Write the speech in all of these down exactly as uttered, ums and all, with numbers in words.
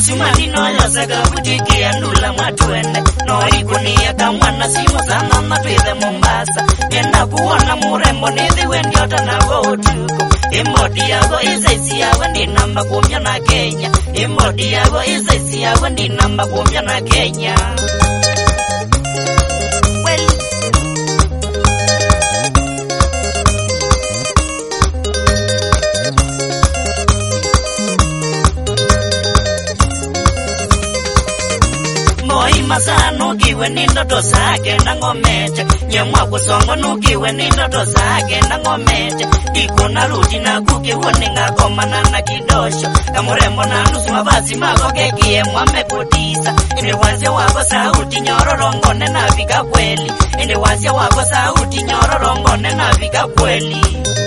Chumani no yosaga butiki andula mwatuene no ikunia kamwana simu sana matwithe Mombasa nenda kuona murembo nithi wendiota na gotuko imodi yago izaisi yago ndi namba kumya na Kenya imodi yago izaisi yago ndi namba kumya na Kenya. Masa nukiwe ni ndoto zake na ngomete nyemwa kusongo nukiwe ni ndoto zake na ngomete ikuna ruti na kukiwone ngakomana na kidosho kamurembo na nusu mavazi mako kekie mwamepotisa ine wazia wako sauti nyororongone na vika kweli ine wazia wako sauti nyororongone na vika kweli.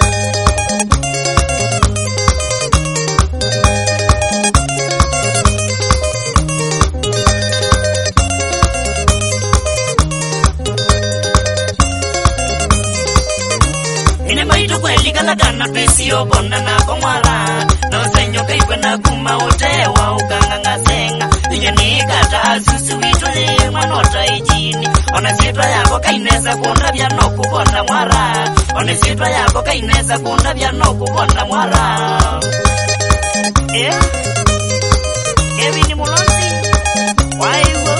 Ligala kana pesio bona na komara no senyo kai kwenda kuma utewa uganga ngasenga nyeni kata asusu witole manota ejini ona sitwa yako kaineza kunda bya no kubona mwara ona sitwa yako kaineza kunda bya no kubona mwara eh Kevin Mulonzi waiwo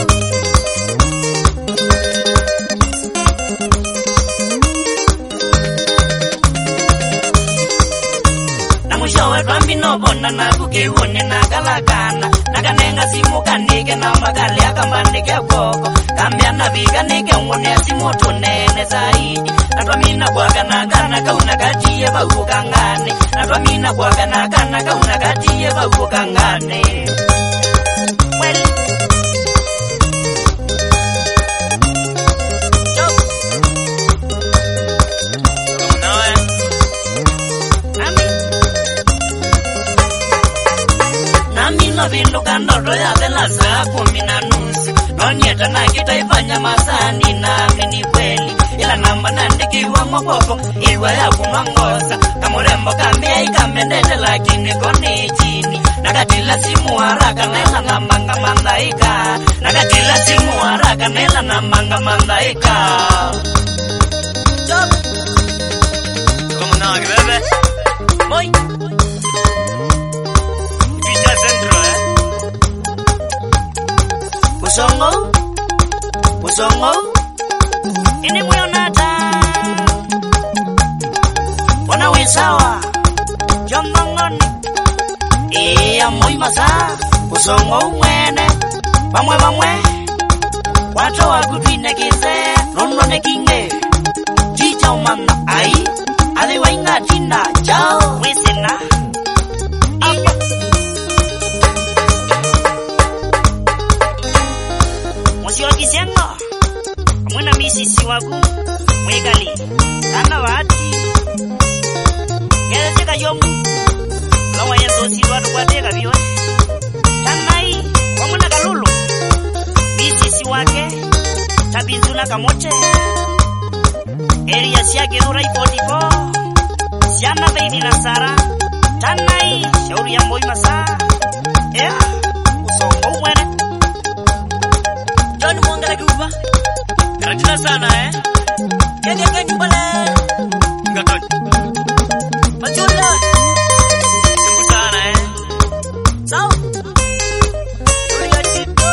Mushowe twambi no bona na kukiwone na kalakana nakanenga simu kanike na magali akambandike koko kambia na viga nike ngone simu tunene zaidi natwamina bwaga na kana kauna katie bakukangane natwamina bwaga na kana kauna katie bakukangane. Well Vinduka ndoto ya vela saa kumi na nusu nonyeta na kitaifanya masani na mini kweli ila namba nandikiwa mokoko iwa ya kumangoza kamurembo kambia ikamendete lakini kone chini nakatila simu haraka naila nambanga mandaika nakatila simu haraka naila nambanga mandaika. Chop como no bebe boy Pusongo, pusongo, ini muyonata wana wisawa jongongoni iya moi masa pusongo mwene bamwe bamwe wato wakutwine kize nono nekinge chicha umanga ai ali wainga tina chao wisina Kisengo amuna misisi waku mwegali kana wati yeleka yomu lawa yeso silwa twateka biyo tanai amuna kalulu misisi wake tabizuna kamote area siake urai forty four siana baby na Sara tanai shauri ya moi masa eh usongo mwene John Mwangala Kuba Karatina sana eh Kenya Kenya mbale Ngatoni Pachula Kumbu sana eh Sawa Tulia chito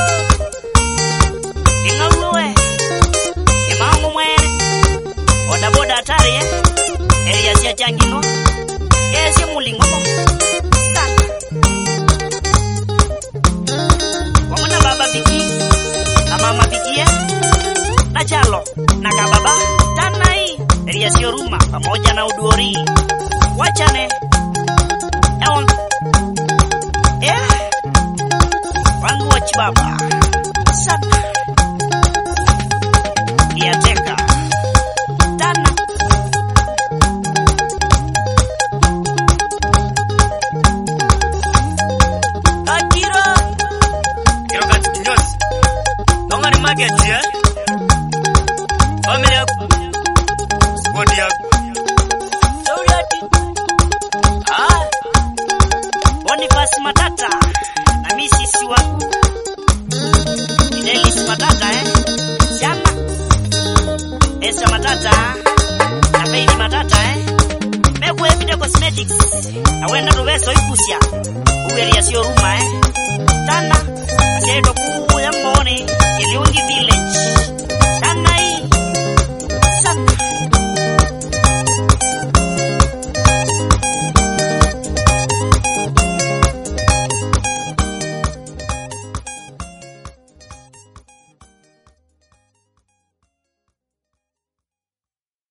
Inga uwe Imangu mwene Boda boda atari eh Elia siya changino Esi mulingomo Kaka Wamuna baba biki Mama bikie na chalo na kababa tanai Elia sio ruma pamoja na uduori wachane eon eh wangu wachibaba sana ya teka tana akira kiro katinyosi Nonga ni market ya Family yako Squad yako Shauri ati Ah Boniface Matata na misisi waku Fidelis Matata eh Siana Esa Matata na Baby Matata eh Meku Evide Cosmetics awenda rubeso ikusia uweri ya sio ruma eh Tana asedo kuya mbone iliungi vile